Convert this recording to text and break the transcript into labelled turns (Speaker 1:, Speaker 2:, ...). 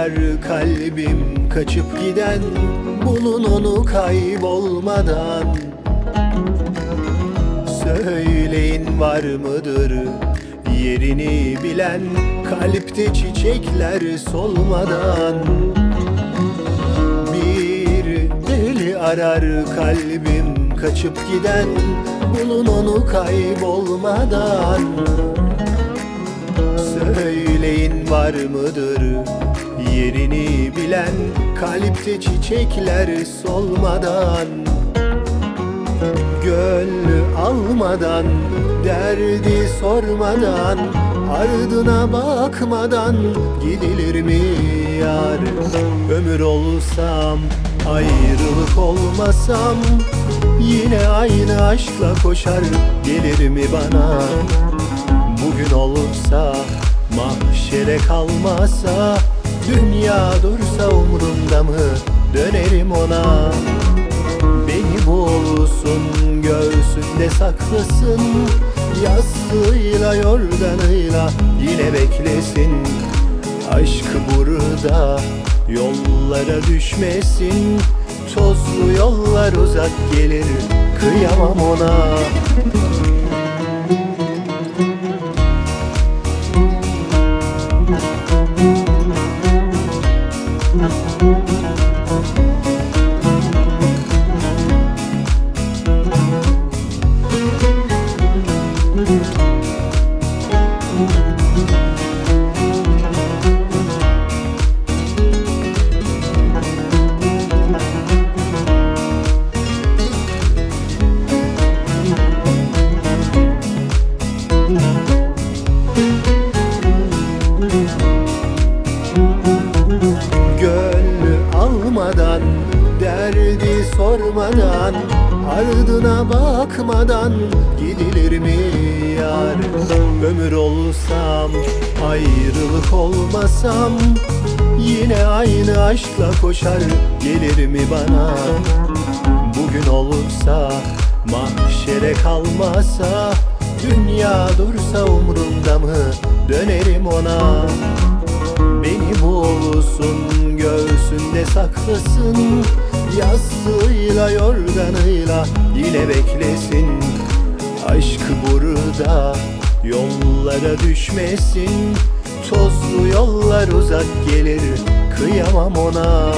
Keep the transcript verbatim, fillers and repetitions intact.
Speaker 1: arar kalbim kaçıp giden, bulun onu kaybolmadan. Söyleyin var mıdır yerini bilen, kalpte çiçekler solmadan. Bir deli arar kalbim kaçıp giden, bulun onu kaybolmadan. Söyleyin var mıdır yerini bilen, kalpte çiçekler solmadan. Gönlü almadan, derdi sormadan, ardına bakmadan gidilir mi yar? Ömür olsam, ayrılık olmasam, yine aynı aşkla koşar gelir mi bana? Bugün olursa, mahşere kalmasa, dünya dursa umrunda mı, dönerim ona. Beni bulsun, göğsünde saklasın, yastığıyla yorganıyla yine beklesin. Aşkı burada yollara düşmesin, tozlu yollar uzak gelir, kıyamam ona. Gönlü almadan, derdi sormadan, ardına bakmadan gidilir mi yar? Ömür olsam, ayrılık olmasam, yine aynı aşkla koşar gelir mi bana? Bugün olursa, mahşere kalmasa, dünya dursa umrumda mı, dönerim ona. Beni bulsun, göğsünde saklasın, yastığıyla yorganıyla yine beklesin. Aşkı burada yollara düşmesin, tozlu yollar uzak gelir, kıyamam ona.